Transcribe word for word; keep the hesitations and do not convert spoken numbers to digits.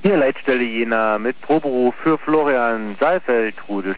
Hier Leitstelle Jena mit Proberuf für Florian Saalfeld, Rudel.